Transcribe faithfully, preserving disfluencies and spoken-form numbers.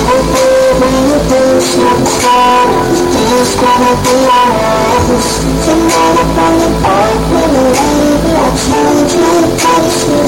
Tomorrow from the back, little lady, I told you, I